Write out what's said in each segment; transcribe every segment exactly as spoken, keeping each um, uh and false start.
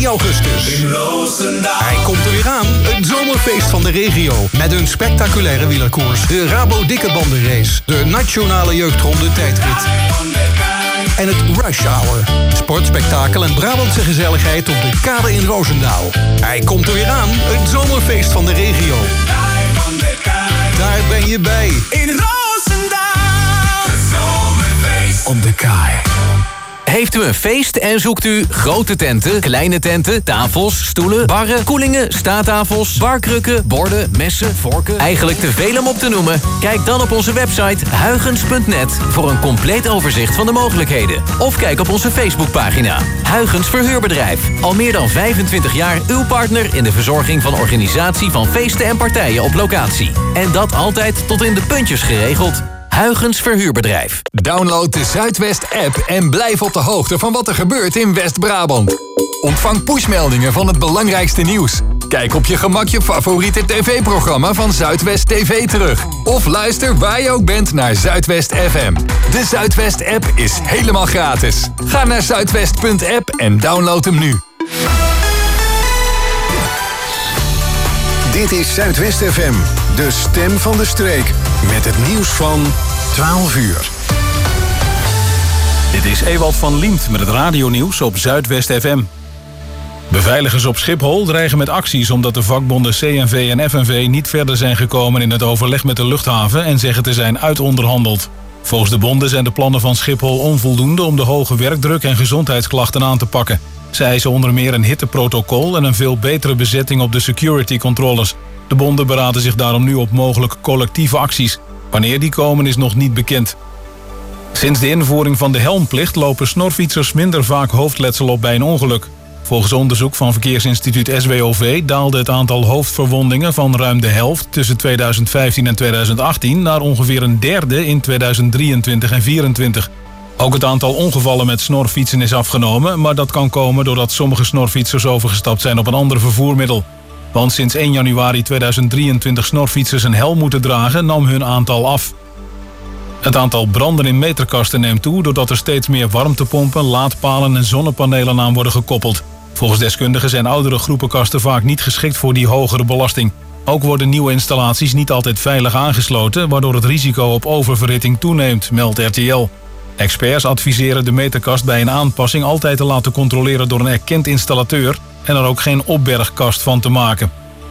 drie augustus. In Roosendaal. Hij komt er weer aan. Het zomerfeest van de regio. Met een spectaculaire wielerkoers. De Rabo Dikke Bandenrace. De Nationale Jeugdronde tijdrit. En het Rush Hour. Sportspektakel en Brabantse gezelligheid op de kade in Roosendaal. Hij komt er weer aan. Het zomerfeest van de regio. Daar ben je bij. In Roosendaal. Het zomerfeest op de kaai. Heeft u een feest en zoekt u grote tenten, kleine tenten, tafels, stoelen, barren, koelingen, staattafels, barkrukken, borden, messen, vorken? Eigenlijk te veel om op te noemen? Kijk dan op onze website huygens punt net voor een compleet overzicht van de mogelijkheden. Of kijk op onze Facebookpagina. Huygens Verhuurbedrijf. Al meer dan vijfentwintig jaar uw partner in de verzorging van organisatie van feesten en partijen op locatie. En dat altijd tot in de puntjes geregeld. Huygens Verhuurbedrijf. Download de Zuidwest-app en blijf op de hoogte van wat er gebeurt in West-Brabant. Ontvang pushmeldingen van het belangrijkste nieuws. Kijk op je gemak je favoriete tv-programma van Zuidwest T V terug. Of luister waar je ook bent naar Zuidwest F M. De Zuidwest-app is helemaal gratis. Ga naar zuidwest punt app en download hem nu. Dit is Zuidwest F M, de stem van de streek. Met het nieuws van twaalf uur. Dit is Ewald van Liemt met het radionieuws op Zuidwest F M. Beveiligers op Schiphol dreigen met acties omdat de vakbonden C N V en F N V niet verder zijn gekomen in het overleg met de luchthaven en zeggen te zijn uitonderhandeld. Volgens de bonden zijn de plannen van Schiphol onvoldoende om de hoge werkdruk en gezondheidsklachten aan te pakken. Zij eisen onder meer een hitteprotocol en een veel betere bezetting op de security controllers. De bonden beraden zich daarom nu op mogelijke collectieve acties. Wanneer die komen is nog niet bekend. Sinds de invoering van de helmplicht lopen snorfietsers minder vaak hoofdletsel op bij een ongeluk. Volgens onderzoek van Verkeersinstituut S W O V daalde het aantal hoofdverwondingen van ruim de helft tussen tweeduizend vijftien en tweeduizend achttien naar ongeveer een derde in tweeduizend drieëntwintig en vierentwintig. Ook het aantal ongevallen met snorfietsen is afgenomen, maar dat kan komen doordat sommige snorfietsers overgestapt zijn op een ander vervoermiddel. Want sinds één januari tweeduizend drieëntwintig snorfietsers een helm moeten dragen, nam hun aantal af. Het aantal branden in meterkasten neemt toe doordat er steeds meer warmtepompen, laadpalen en zonnepanelen aan worden gekoppeld. Volgens deskundigen zijn oudere groepenkasten vaak niet geschikt voor die hogere belasting. Ook worden nieuwe installaties niet altijd veilig aangesloten, waardoor het risico op oververhitting toeneemt, meldt R T L. Experts adviseren de meterkast bij een aanpassing altijd te laten controleren door een erkend installateur en er ook geen opbergkast van te maken.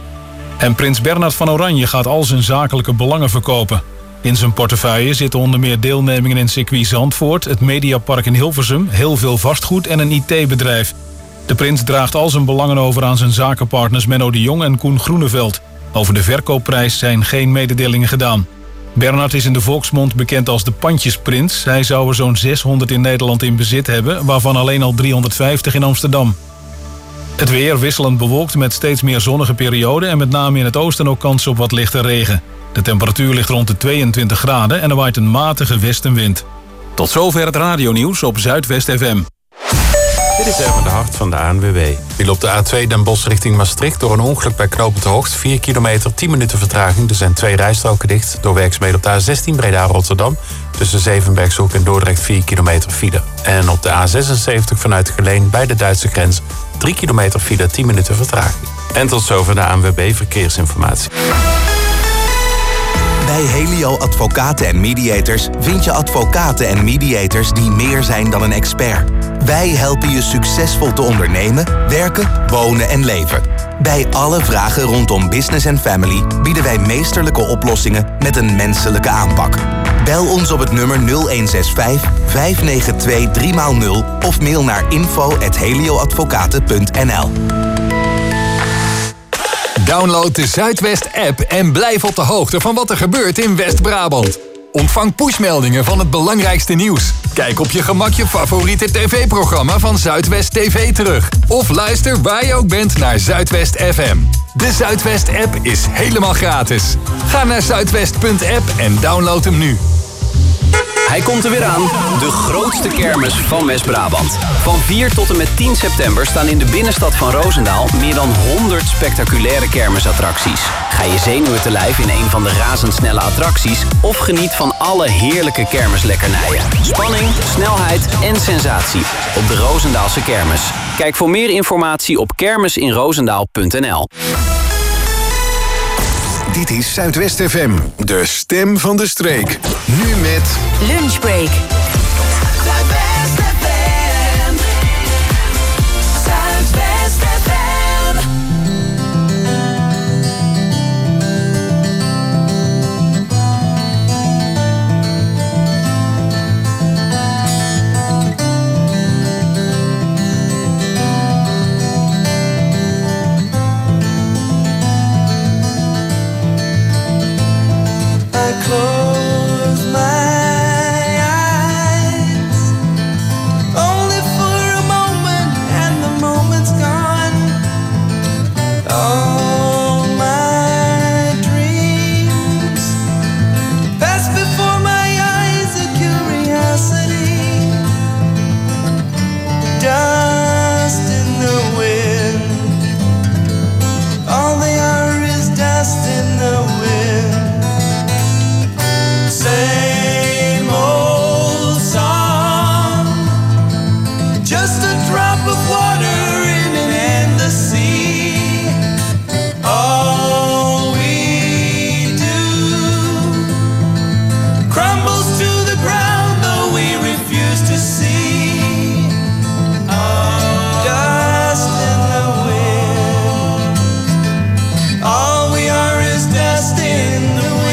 En prins Bernhard van Oranje gaat al zijn zakelijke belangen verkopen. In zijn portefeuille zitten onder meer deelnemingen in circuit Zandvoort, het Mediapark in Hilversum, heel veel vastgoed en een I T-bedrijf. De prins draagt al zijn belangen over aan zijn zakenpartners Menno de Jong en Koen Groeneveld. Over de verkoopprijs zijn geen mededelingen gedaan. Bernhard is in de volksmond bekend als de pandjesprins. Hij zou er zo'n zeshonderd in Nederland in bezit hebben, waarvan alleen al driehonderdvijftig in Amsterdam. Het weer wisselend bewolkt met steeds meer zonnige perioden en met name in het oosten ook kans op wat lichte regen. De temperatuur ligt rond de tweeëntwintig graden en er waait een matige westenwind. Tot zover het radionieuws op Zuidwest F M. Dit is even de Hart van de A N W B. Viel op de A twee Den Bosch richting Maastricht door een ongeluk bij Knopend Hoogt. vier kilometer, tien minuten vertraging. Er zijn twee rijstroken dicht. Door werkzaamheden op de A zestien Breda-Rotterdam. Tussen Zevenbergshoek en Dordrecht vier kilometer file. En op de A zesenzeventig vanuit Geleen bij de Duitse grens. drie kilometer file, tien minuten vertraging. En tot zover de A N W B Verkeersinformatie. Bij Helio Advocaten en Mediators vind je advocaten en mediators die meer zijn dan een expert. Wij helpen je succesvol te ondernemen, werken, wonen en leven. Bij alle vragen rondom business en family bieden wij meesterlijke oplossingen met een menselijke aanpak. Bel ons op het nummer nul een zes vijf, vijf negen twee, drie nul of mail naar info at helioadvocaten punt n l. Download de Zuidwest-app en blijf op de hoogte van wat er gebeurt in West-Brabant. Ontvang pushmeldingen van het belangrijkste nieuws. Kijk op je gemak je favoriete tv-programma van Zuidwest T V terug. Of luister waar je ook bent naar Zuidwest F M. De Zuidwest-app is helemaal gratis. Ga naar zuidwest punt app en download hem nu. Hij komt er weer aan. De grootste kermis van West-Brabant. Van vier tot en met tien september staan in de binnenstad van Roosendaal meer dan honderd spectaculaire kermisattracties. Ga je zenuwen te lijf in een van de razendsnelle attracties of geniet van alle heerlijke kermislekkernijen. Spanning, snelheid en sensatie op de Roosendaalse kermis. Kijk voor meer informatie op kermisinroosendaal punt n l. Dit is Zuidwest F M, de stem van de streek. Nu met Lunchbreak. Zuidwest F M. Zuidwest F M. Close my eyes, only for a moment, and the moment's gone. All my dreams pass before my eyes, a curiosity, dust in the wind. All they are is dust in the wind. Same old song, just a drop of water in an endless sea. All we do crumbles to the ground, though we refuse to see. Dust in the wind. All we are is dust in the wind.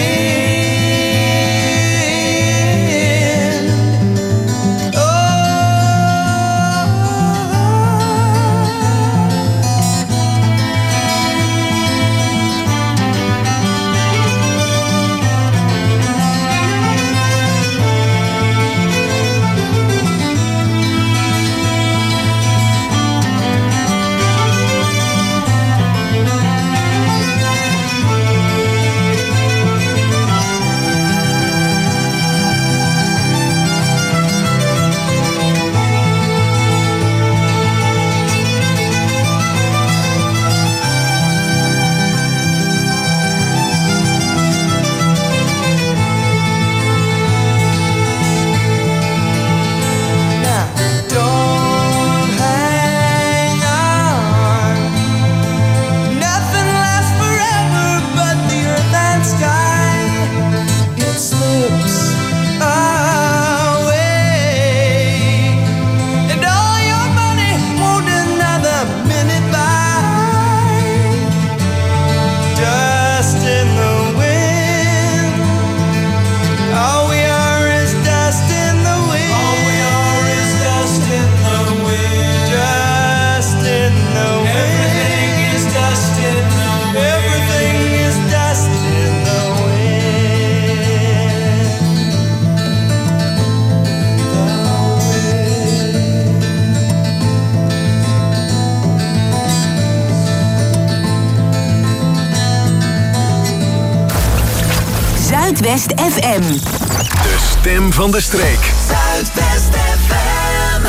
Zuidwest F M. de stem van de streek. Zuidwest F M.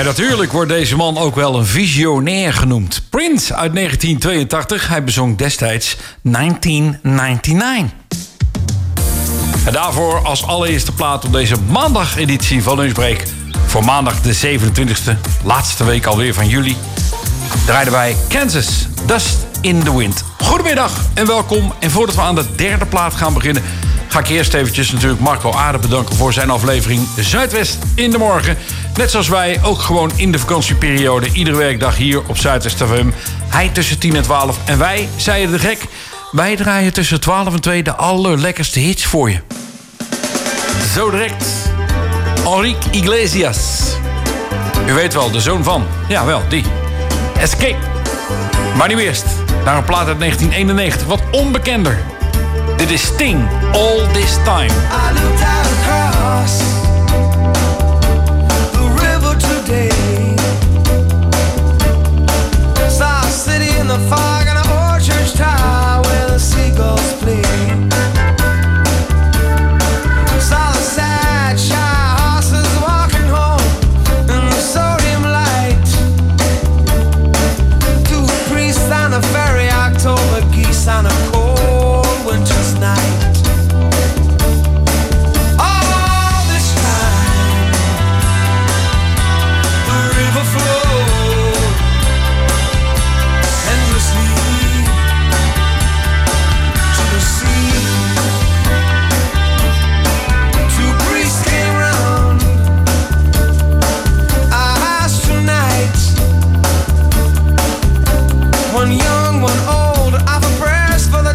En natuurlijk wordt deze man ook wel een visionair genoemd. Prince uit negentien tweeëntachtig. Hij bezong destijds negentien negenennegentig. En daarvoor als allereerste plaat op deze maandageditie van Lunchbreak. Voor maandag de zevenentwintigste, laatste week alweer van juli, draaiden wij Kansas, Dust in the Wind. Goedemiddag en welkom. En voordat we aan de derde plaat gaan beginnen, ga ik eerst eventjes natuurlijk Marco Aarde bedanken voor zijn aflevering Zuidwest in de morgen. Net zoals wij ook gewoon in de vakantieperiode iedere werkdag hier op Zuidwest F M. Hij tussen tien en twaalf en wij, zeiden de gek, wij draaien tussen twaalf en twee de allerlekkerste hits voor je. Zo direct Enrique Iglesias. U weet wel, de zoon van, jawel, die. Escape. Maar nu eerst naar een plaat uit negentien eenennegentig, wat onbekender. Dit is Sting, All This Time. I looked out across the river today. Saw a city in the fog and an old church tower where the seagulls play. Saw the sad, shy horses walking home in the sodium light. Two priests on a ferry, October geese on a cold winter's night. All this time, the river flowed endlessly to the sea. Two priests came round our house tonight. One young, one old, offer prayers for the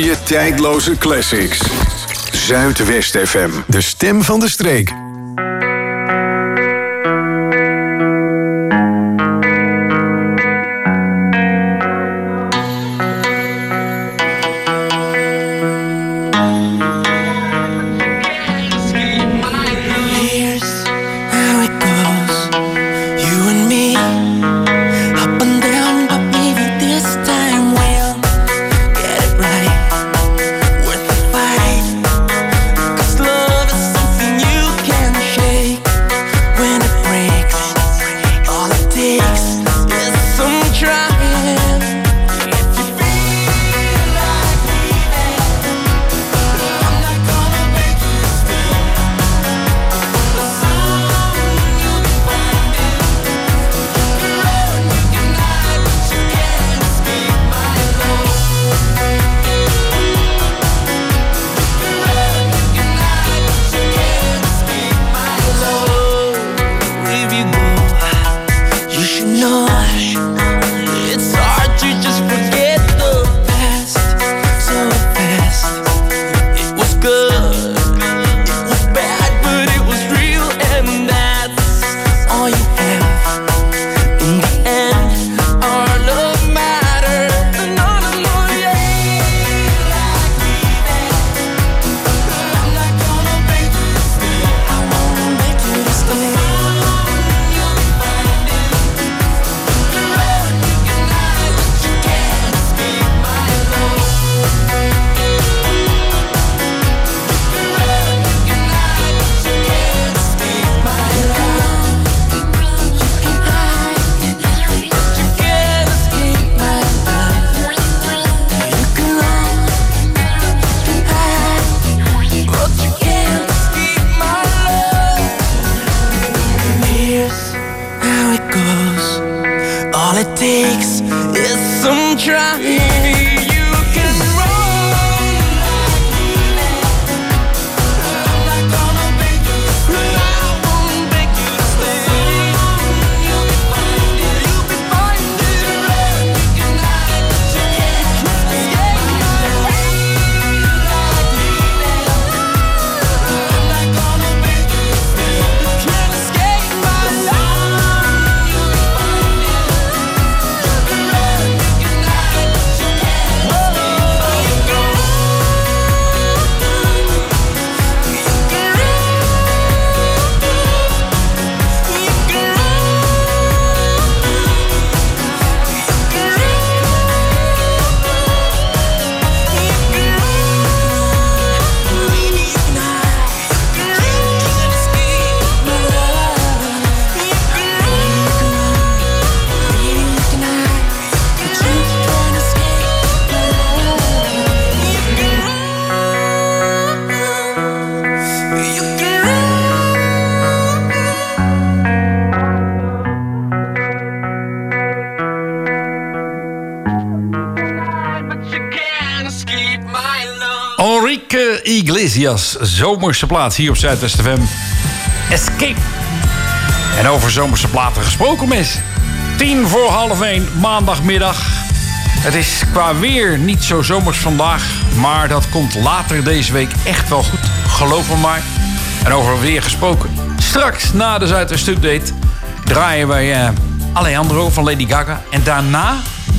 voor je tijdloze classics. Zuidwest F M, de stem van de streek. Enrique Iglesias, zomerse plaat hier op Zuidwest F M. Escape. En over zomerse platen gesproken, mensen. Tien voor half één, maandagmiddag. Het is qua weer niet zo zomers vandaag, maar dat komt later deze week echt wel goed. Geloof me maar. En over weer gesproken. Straks na de Zuidwest Update draaien wij uh, Alejandro van Lady Gaga. En daarna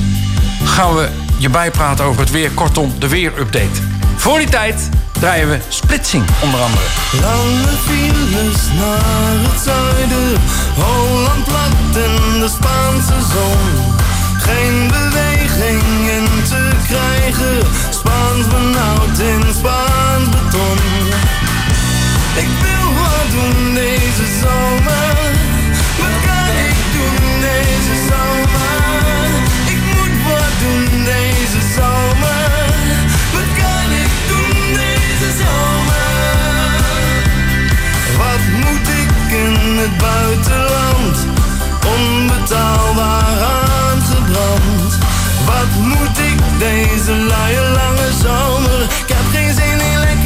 gaan we je bijpraten over het weer. Kortom, de weerupdate. Voor die tijd draaien we Splitsing onder andere. Lange files naar het zuiden, Holland plat in de Spaanse zon. Geen beweging in te krijgen, Spaans benauwd in Spaans beton. Ik wil wat doen deze zomer, wat kan ik doen deze zomer? Ik moet wat doen deze zomer, wat kan ik doen deze zomer? Wat moet ik in het buitenland, onbetaalbaar aangebrand? Wat moet ik deze luie lange zomer? Ik heb geen zin in lekker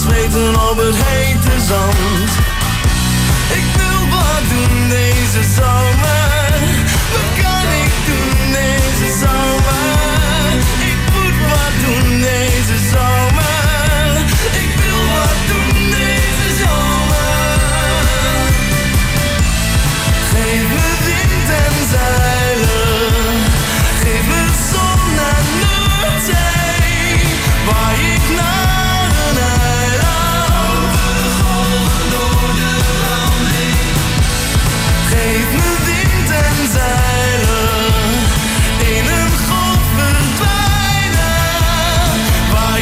zweten op het hete zand. Ik wil wat doen deze zomer. Wat kan ik doen deze zomer? Ik moet wat doen deze zomer. Ik wil wat doen deze zomer. Geef me wind en zeilen. Geef me zon en Noordzee. Waar ik naar een eiland. Over de golven door de landing. Geef me wind en zeilen. In een golf verdwijnen. Waar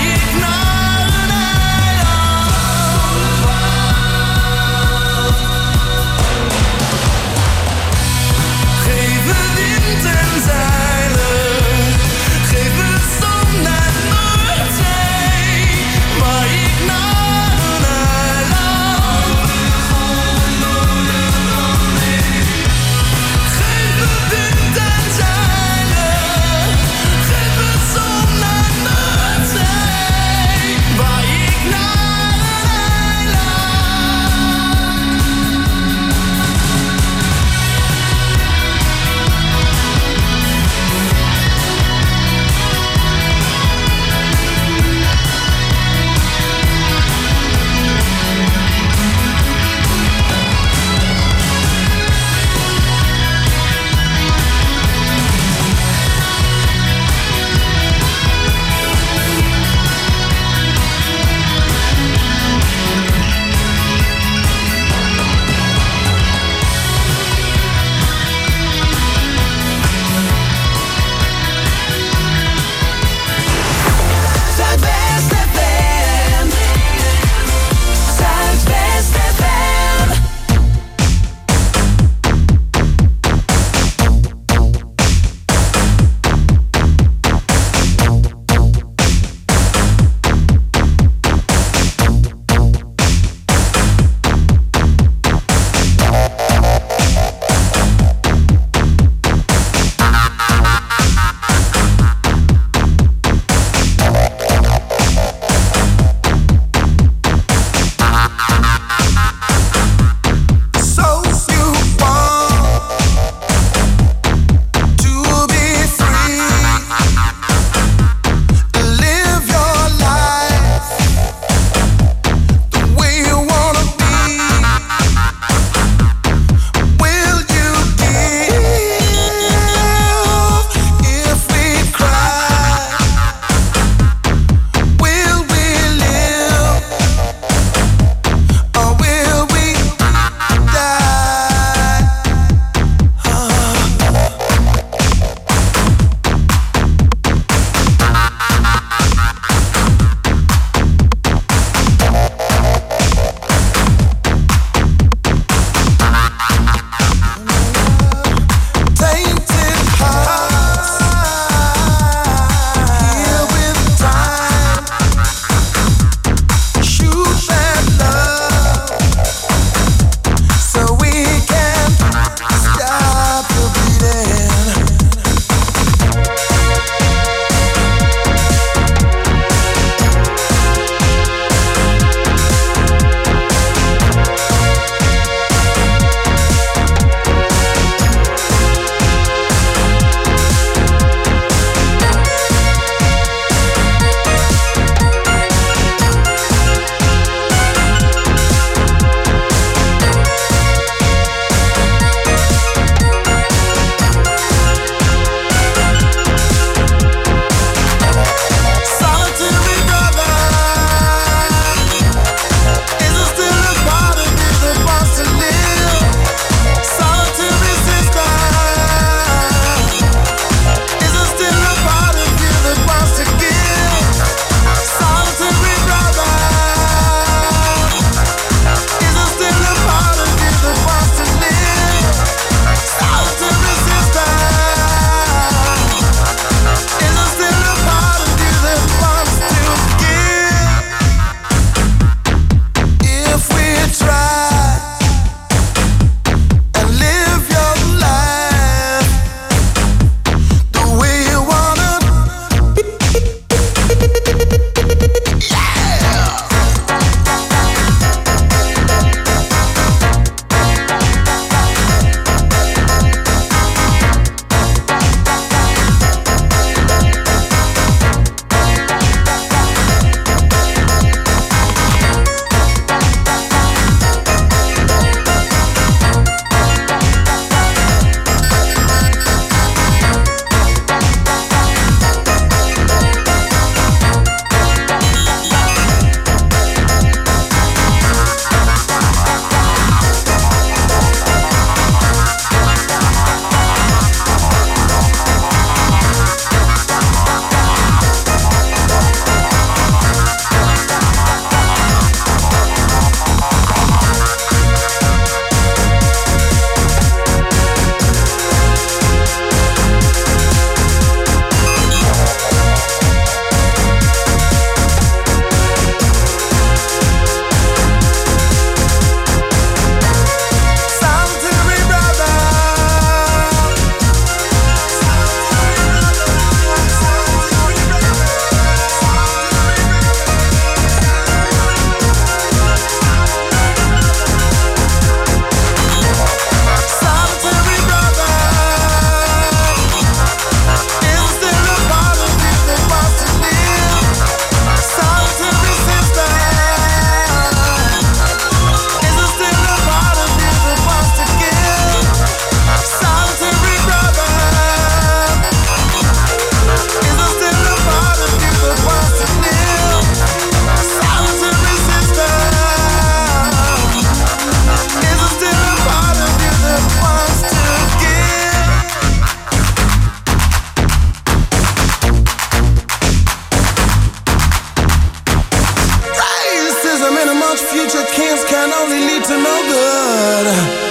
much future kings can only lead to no good.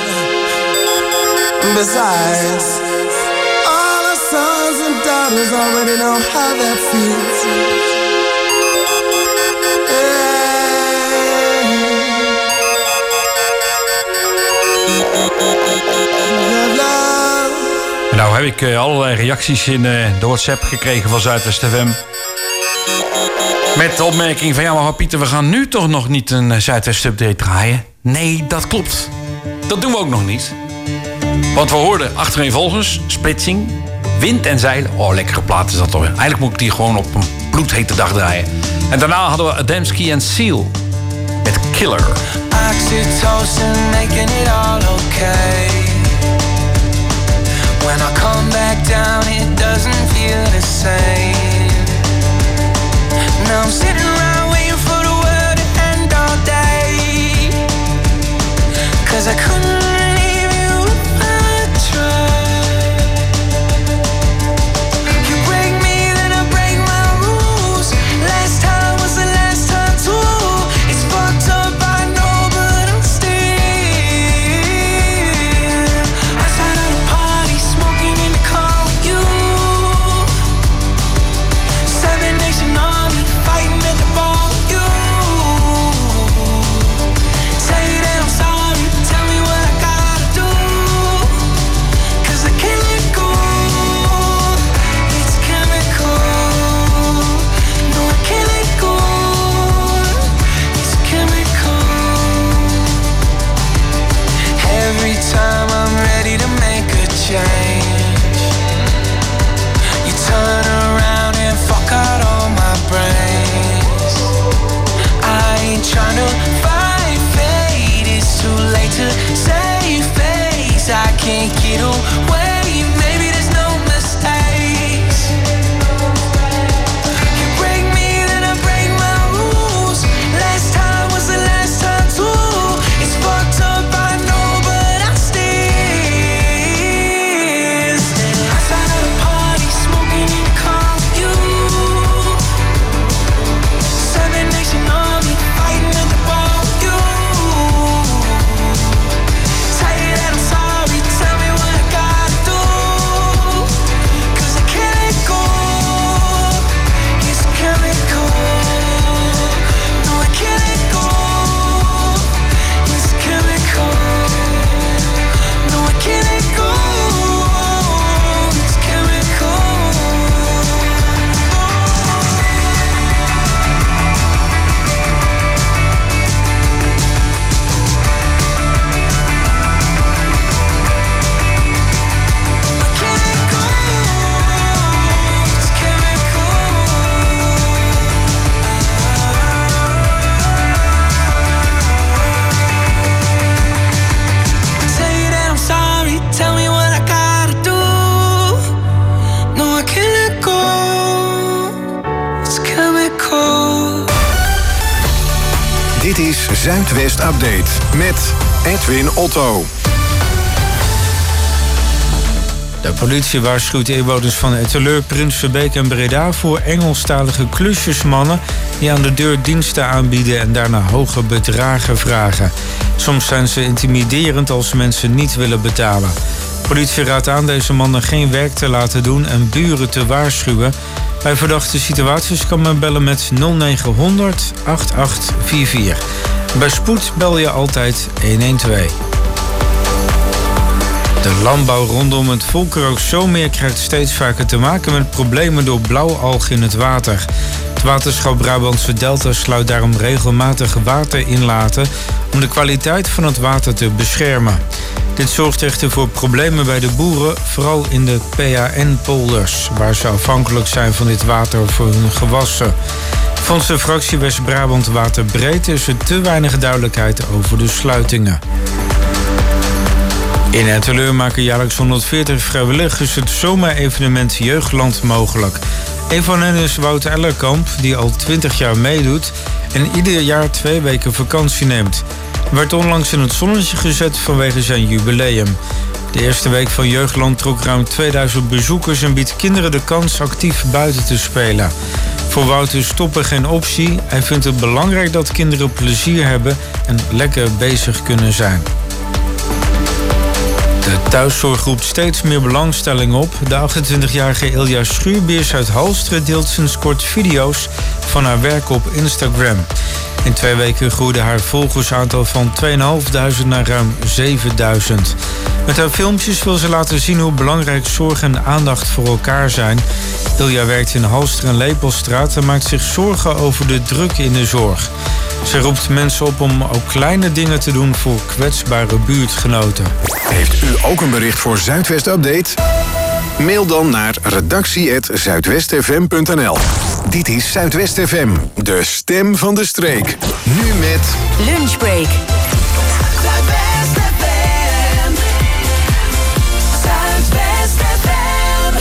Besides, all our sons and daughters already know how that feels. Nou heb ik uh, allerlei reacties in uh, de WhatsApp gekregen van Zuidwest F M. Met de opmerking van, ja maar Pieter, we gaan nu toch nog niet een uh, Zuidwest update draaien? Nee, dat klopt. Dat doen we ook nog niet. Want we hoorden achtereenvolgens Splitsing, Wind en Zeilen. Oh, lekkere plaat is dat toch. Eigenlijk moet ik die gewoon op een bloedhete dag draaien. En daarna hadden we Adamski en Seal met Killer. Oxytocin making it all okay. When I come back down, it doesn't feel the same. Now I'm sitting around waiting for the world to end all day. Cause I couldn't leave you if I tried. You break me, then I break my rules. Last time was the last time too. It's fucked up, I know, but I'm still outside of the party, smoking in the car with you. Seven Nation Army, fighting at the bar with you. Say that I'm sorry, tell me what I gotta do. Cause I can't let go, it's chemical. No, I can't let go, it's chemical. Every time I'm ready to make a change, you turn around and fuck out all my brains. I ain't tryna fight fate, it's too late to save face. I can't get away, maybe there's no mistakes. You break me, then I break my rules. Last time was the last time too. It's fucked up, I know, but I'm still outside of the party, smoking in the car with you. Seven Nation Army, fighting at the bar with you. Tell you that I'm sorry, tell me what I gotta do. Cause I can't let go, it's chemical. No, I can't let go, it's chemical. No, I can't let go, it's chemical. Tell you that I'm sorry, tell me what I gotta do. No, I can't let go, it's chemical. Dit is Zuidwest Update met Edwin Otto. De politie waarschuwt de inwoners van Etteleur, Prinsenbeek en Breda voor Engelstalige klusjesmannen die aan de deur diensten aanbieden en daarna hoge bedragen vragen. Soms zijn ze intimiderend als mensen niet willen betalen. De politie raadt aan deze mannen geen werk te laten doen en buren te waarschuwen. Bij verdachte situaties kan men bellen met nul negen honderd acht acht vier vier. Bij spoed bel je altijd honderdtwaalf. De landbouw rondom het Volkeroog-Zomeer krijgt steeds vaker te maken met problemen door blauwalg in het water. Het waterschap Brabantse Delta sluit daarom regelmatig waterinlaten om de kwaliteit van het water te beschermen. Dit zorgt echter voor problemen bij de boeren, vooral in de P A N-polders, waar ze afhankelijk zijn van dit water voor hun gewassen. Volgens de fractie West-Brabant Waterbreed is er te weinig duidelijkheid over de sluitingen. In Etteleur maken jaarlijks honderdveertig vrijwilligers het zomerevenement Jeugdland mogelijk. Een van hen is Wout Ellerkamp, die al twintig jaar meedoet en ieder jaar twee weken vakantie neemt. Hij werd onlangs in het zonnetje gezet vanwege zijn jubileum. De eerste week van Jeugdland trok ruim tweeduizend bezoekers en biedt kinderen de kans actief buiten te spelen. Voor Wouter stoppen geen optie. Hij vindt het belangrijk dat kinderen plezier hebben en lekker bezig kunnen zijn. De thuiszorg roept steeds meer belangstelling op. De achtentwintigjarige Ilja Schuurbiers uit Halsteren deelt sinds kort video's van haar werk op Instagram. In twee weken groeide haar volgersaantal van tweeduizend vijfhonderd naar ruim zevenduizend. Met haar filmpjes wil ze laten zien hoe belangrijk zorg en aandacht voor elkaar zijn. Ilja werkt in Halsteren en Lepelstraat en maakt zich zorgen over de druk in de zorg. Ze roept mensen op om ook kleine dingen te doen voor kwetsbare buurtgenoten. Heeft u ook een bericht voor Zuidwest Update? Mail dan naar redactie apenstaartje zuidwestfm punt n l. Dit is Zuidwest F M, de stem van de streek. Nu met Lunchbreak. Zuidwest F M. Zuidwest F M.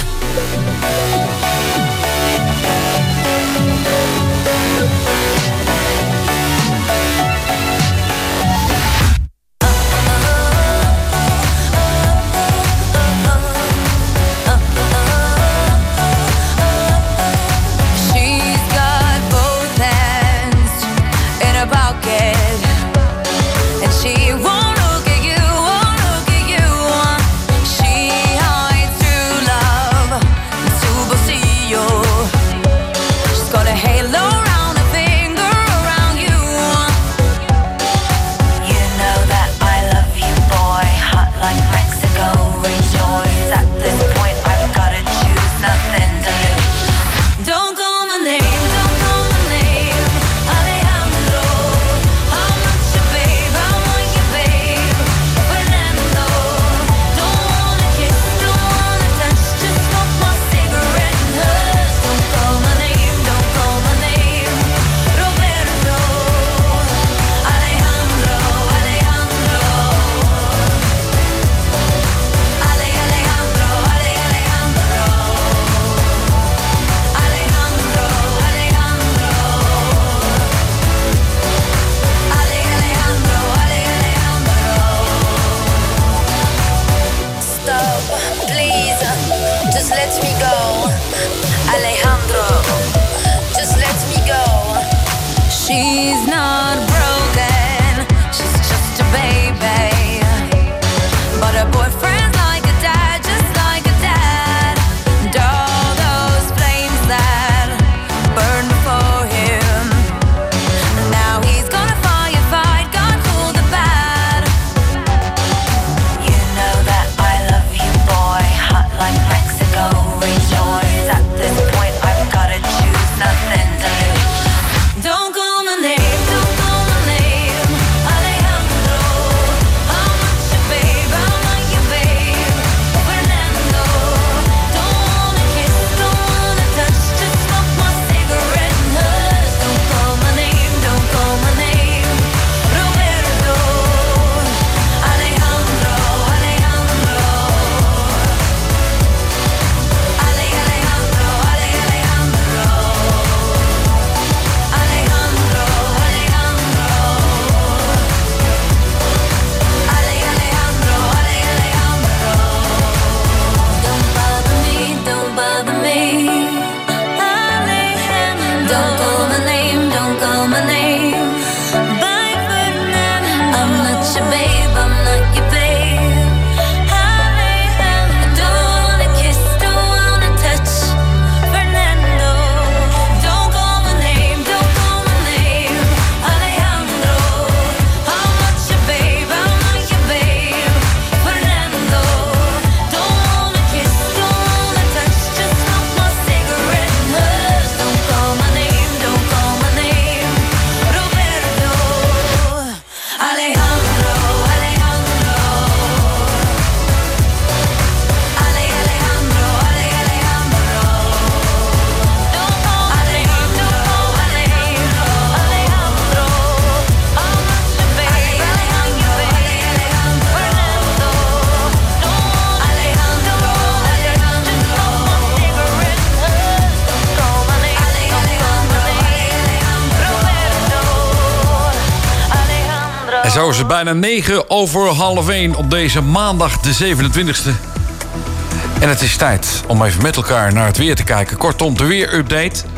Zo is het bijna negen over half één op deze maandag de zevenentwintigste. En het is tijd om even met elkaar naar het weer te kijken. Kortom, de weerupdate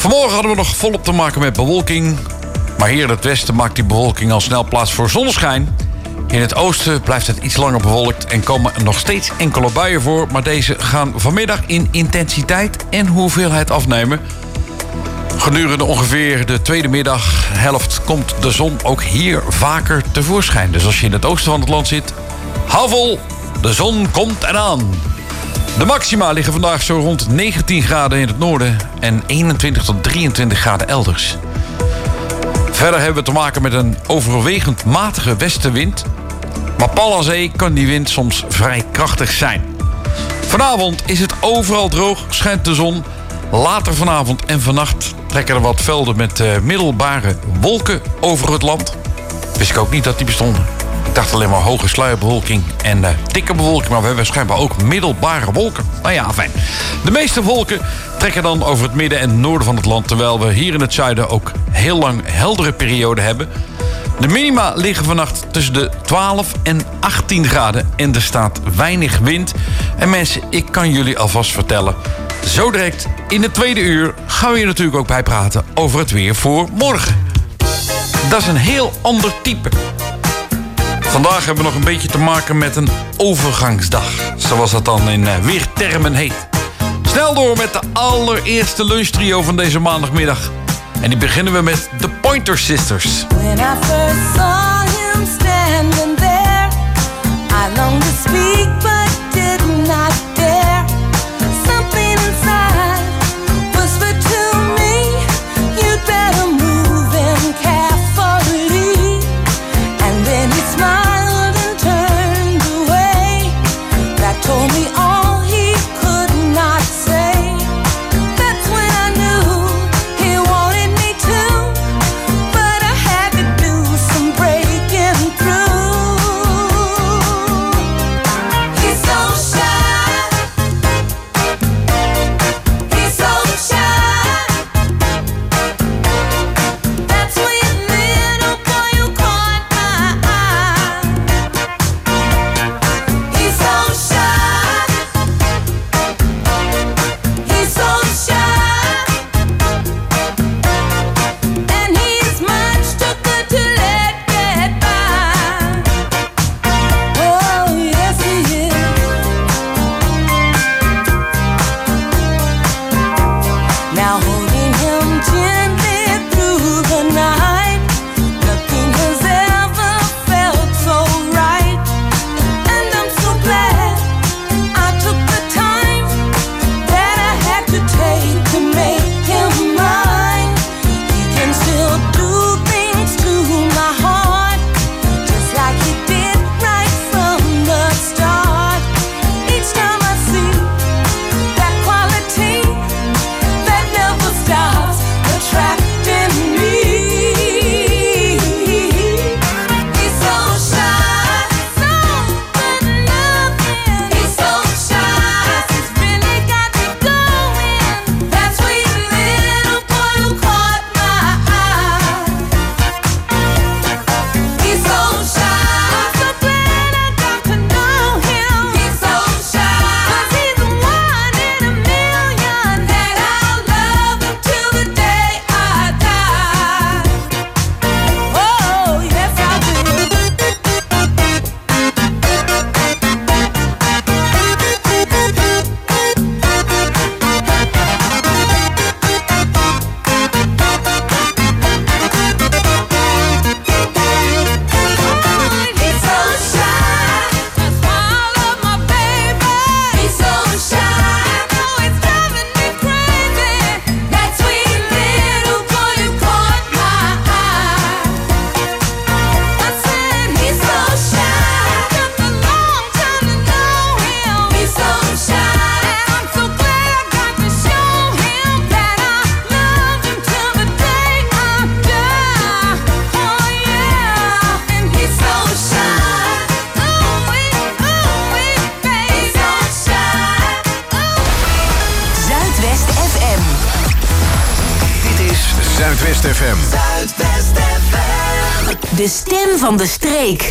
Vanmorgen hadden we nog volop te maken met bewolking. Maar hier in het westen maakt die bewolking al snel plaats voor zonneschijn. In het oosten blijft het iets langer bewolkt en komen er nog steeds enkele buien voor. Maar deze gaan vanmiddag in intensiteit en hoeveelheid afnemen. Gedurende ongeveer de tweede middaghelft komt de zon ook hier vaker tevoorschijn. Dus als je in het oosten van het land zit, hou vol, de zon komt eraan. De maxima liggen vandaag zo rond negentien graden in het noorden en eenentwintig tot drieëntwintig graden elders. Verder hebben we te maken met een overwegend matige westenwind. Maar pal aan zee kan die wind soms vrij krachtig zijn. Vanavond is het overal droog, schijnt de zon. Later vanavond en vannacht trekken er wat velden met uh, middelbare wolken over het land. Wist ik ook niet dat die bestonden. Ik dacht alleen maar hoge sluierbewolking en uh, dikke bewolking. Maar we hebben schijnbaar ook middelbare wolken. Nou ja, fijn. De meeste wolken trekken dan over het midden en noorden van het land. Terwijl we hier in het zuiden ook heel lang heldere perioden hebben. De minima liggen vannacht tussen de twaalf en achttien graden. En er staat weinig wind. En mensen, ik kan jullie alvast vertellen. Zo direct in het tweede uur gaan we hier natuurlijk ook bij praten over het weer voor morgen. Dat is een heel ander type. Vandaag hebben we nog een beetje te maken met een overgangsdag. Zoals dat dan in uh, weertermen heet. Snel door met de allereerste lunchtrio van deze maandagmiddag. En die beginnen we met de Pointer Sisters. When I first saw him standing there, I longed to speak but did not dare. Something inside whispered to me, you'd better move in carefully. And then he smiled and turned away. That told me all he could not say. That's when I knew he wanted me to, but I had to do some breaking through. He's so shy. He's so shy. That sweet little boy who caught my eye. He's so shy. He's so shy. And he's much too good to let get by. Oh, yes he is. Now holding him gently through the night, nothing has ever felt so right. And I'm so glad I took the time that I had to take to make him mine. He can still do things to my heart, just like he did right from the start. Each time I see that quality that never stops attracting me. He's so shy, so good looking. He's so shy, he's really got me going. That sweet little boy who caught my eye. He's so shy, I'm so glad I got to know him. He's so shy, 'cause he's the one in a million that I'll love him till the day I die. Oh, yes I do. He's so shy, that's why I love my baby. He's so shy, oh it's driving me crazy. That sweet little boy who caught my eye. I said he's so shy, took a long time to know him. He's so shy, and I'm so glad I got to show him that I love him till the day I die. Oh yeah, and he's so shy. Ooh wee, ooh wee, baby, he's so shy. Zuidwest F M. Dit is Zuidwest F M. Zuidwest F M. De stem van de streek.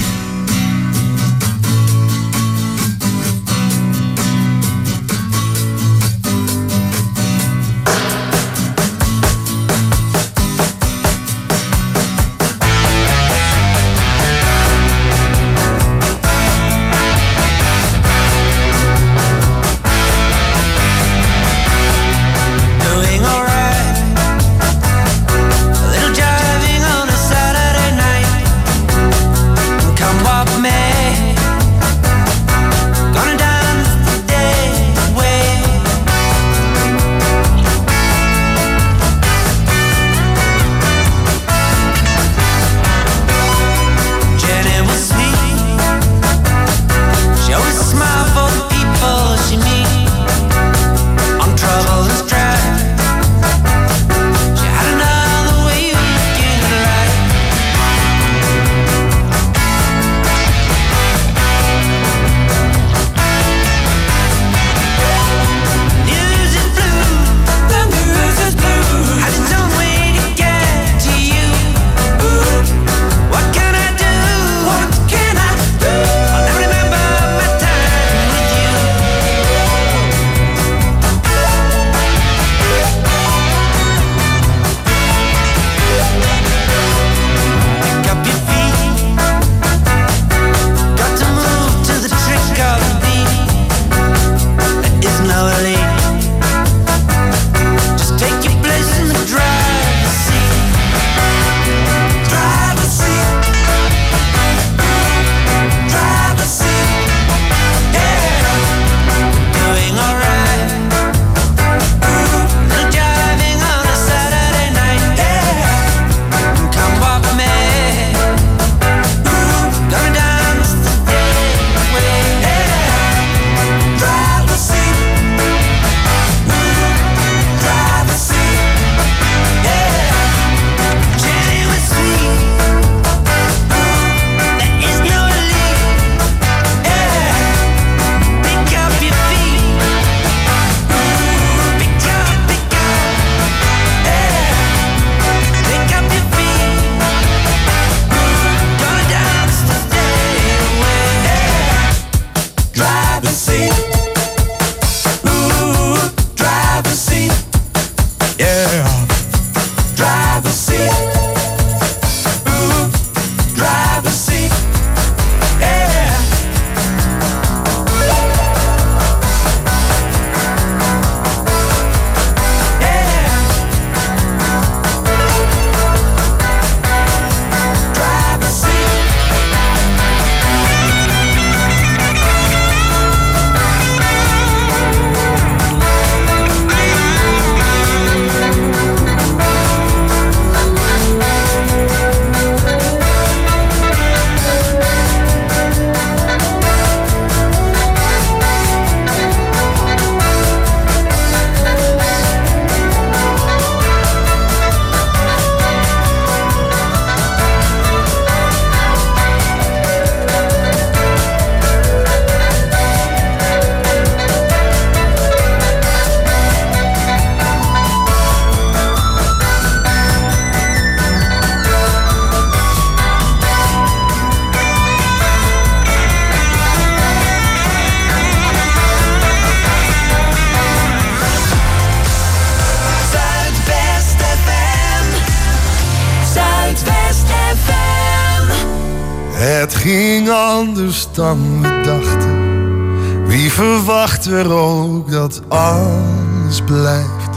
Het ging anders dan we dachten. Wie verwacht er ook dat alles blijft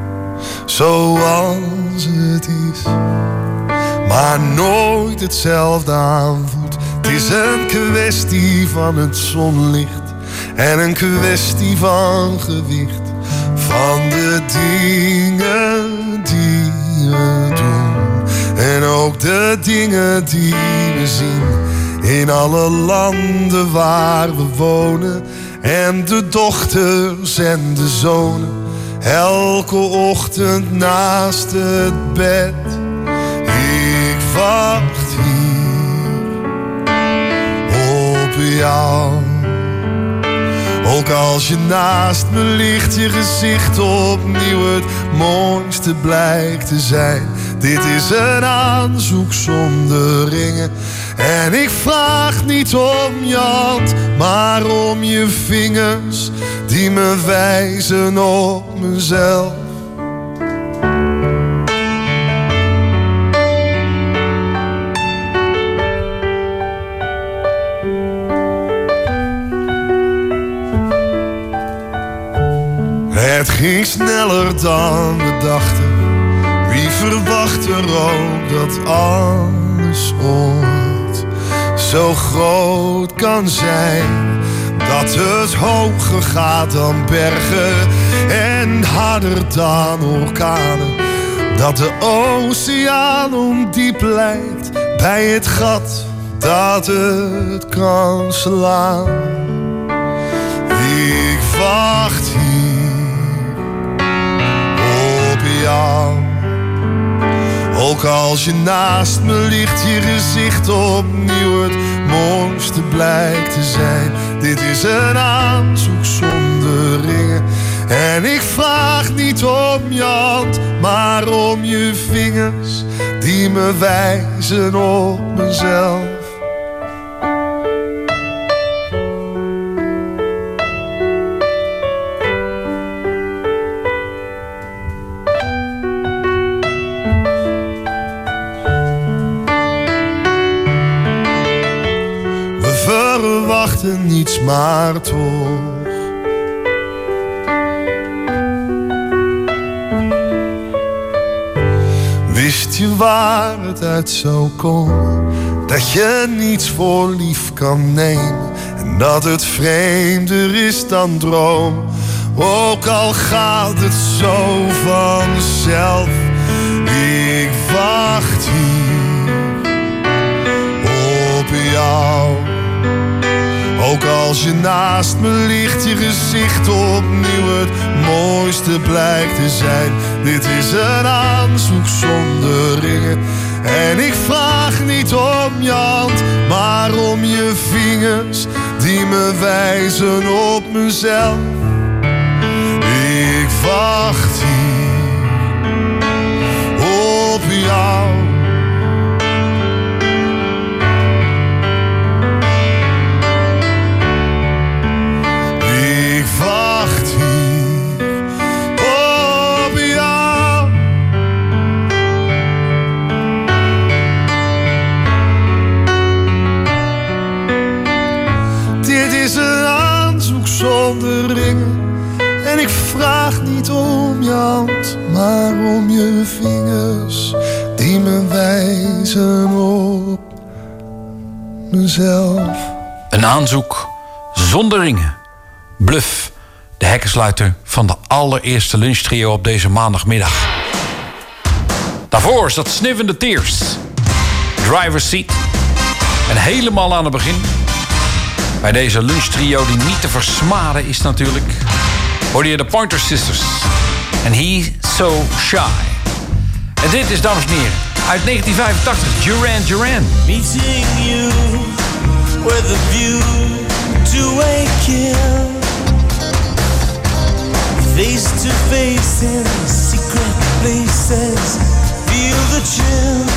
zoals het is, maar nooit hetzelfde aanvoelt. Het is een kwestie van het zonlicht en een kwestie van gewicht, van de dingen die we doen en ook de dingen die we zien in alle landen waar we wonen. En de dochters en de zonen elke ochtend naast het bed. Ik wacht hier op jou. Ook als je naast me ligt, je gezicht opnieuw het mooiste blijkt te zijn. Dit is een aanzoek zonder ringen. En ik vraag niet om je hand, maar om je vingers die me wijzen op mezelf. Het ging sneller dan we dachten. Wie verwacht er ook dat alles ooit zo groot kan zijn, dat het hoger gaat dan bergen en harder dan orkanen, dat de oceaan ondiep lijkt bij het gat dat het kan slaan. Ik wacht hier op jou. Ook als je naast me ligt, je gezicht opnieuw het mooiste blijkt te zijn. Dit is een aanzoek zonder ringen. En ik vraag niet om je hand, maar om je vingers die me wijzen op mezelf. Niets, maar toch wist je waar het uit zou komen, dat je niets voor lief kan nemen en dat het vreemder is dan droom. Ook al gaat het zo vanzelf, ik wacht hier op jou. Ook als je naast me ligt, je gezicht opnieuw het mooiste blijkt te zijn. Dit is een aanzoek zonder ringen. En ik vraag niet om je hand, maar om je vingers die me wijzen op mezelf. Ik wacht hier op jou. Zonder ringen. En ik vraag niet om je hand, maar om je vingers die me wijzen op mezelf. Een aanzoek zonder ringen. Bluff, de hekkensluiter van de allereerste lunchtrio op deze maandagmiddag. Daarvoor is dat Sniff in the Tears. Driver's Seat. En helemaal aan het begin, bij deze lunchtrio die niet te versmaden is natuurlijk, hoorde je de Pointer Sisters. En He's So Shy. En dit is, dames en heren, uit negentien vijfentachtig, Duran Duran. Meeting you with a view to a kill. Face to face in secret places. Feel the chill.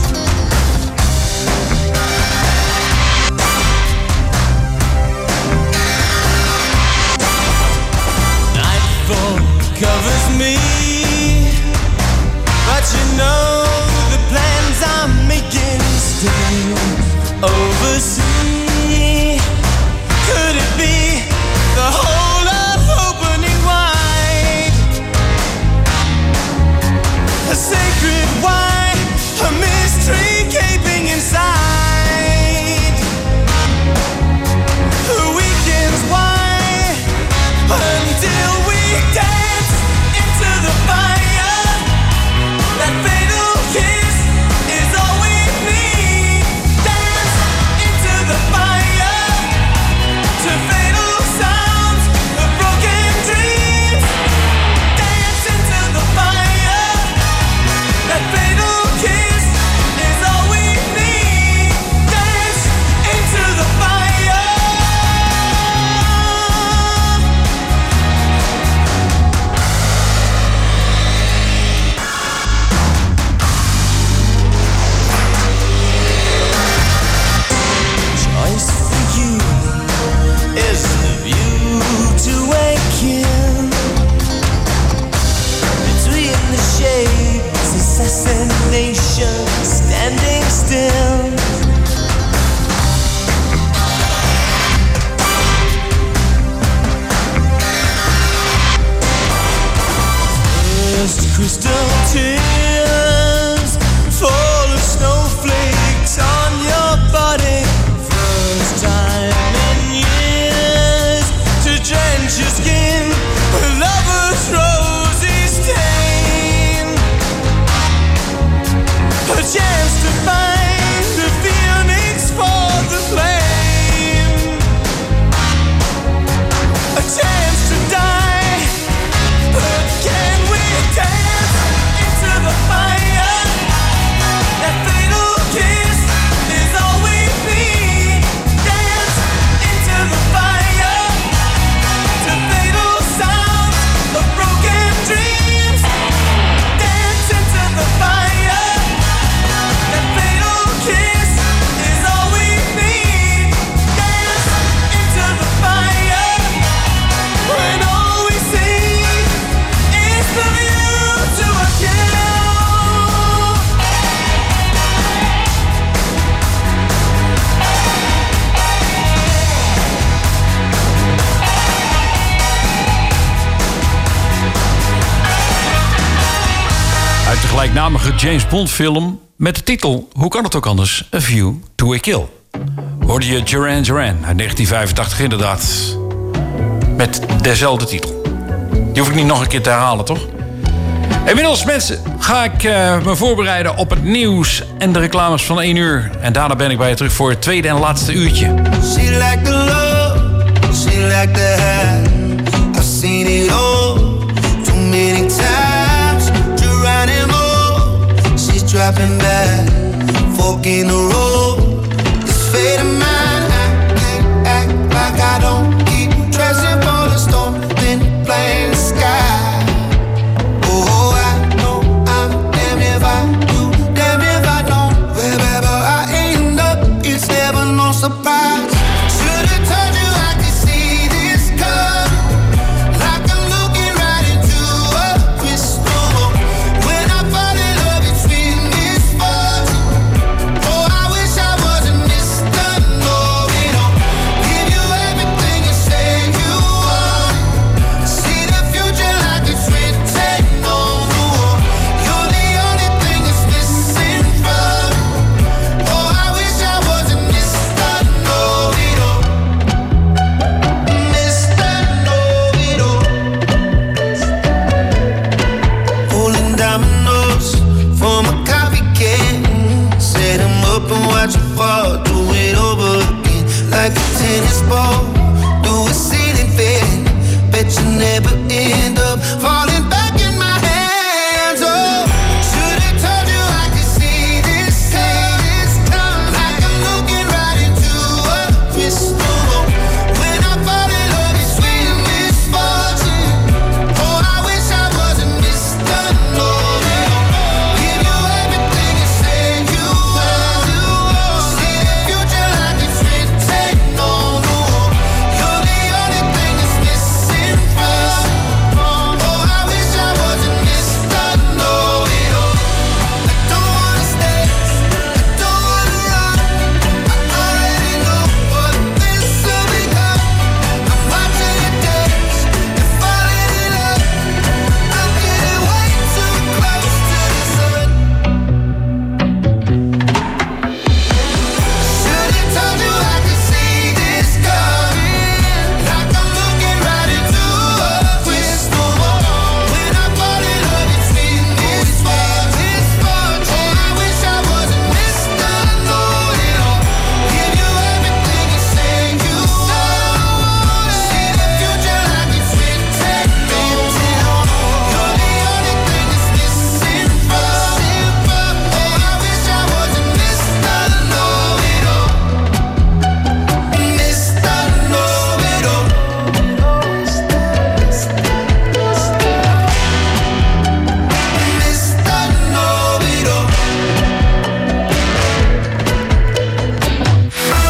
Covers me, but you know the plans I'm making stay over gelijknamige James Bond film met de titel, hoe kan het ook anders, A View to a Kill. Hoorde je Duran Duran uit negentien vijfentachtig inderdaad. Met dezelfde titel. Die hoef ik niet nog een keer te herhalen, toch? Inmiddels, mensen, ga ik uh, me voorbereiden op het nieuws en de reclames van één uur. En daarna ben ik bij je terug voor het tweede en laatste uurtje. She like the love, she like the high. I've seen it all, too many times. Geronimo, she's dropping back, fork in the road. This fate of mine, I can't act like I don't keep dressing for the storm, then playing the sky. Oh, I know I'm damn if I do, damn if I don't. Wherever I end up, it's never no surprise. Should've told you I could see this coming, like I'm looking right into a crystal ball. When I fall in love, it's when it's faulty. Oh, I wish I wasn't Mister Know-It-All. Give you everything you say you want. See the future like it's written on the wall. You're the only thing that's missing from me. Oh, I wish I wasn't Mister Know-It-All. Mister Know-It-All. Rolling dominoes from a coffee can. Set 'em up and watch it fall. Do it over again like a tennis ball. Do a ceiling fan. Bet you never end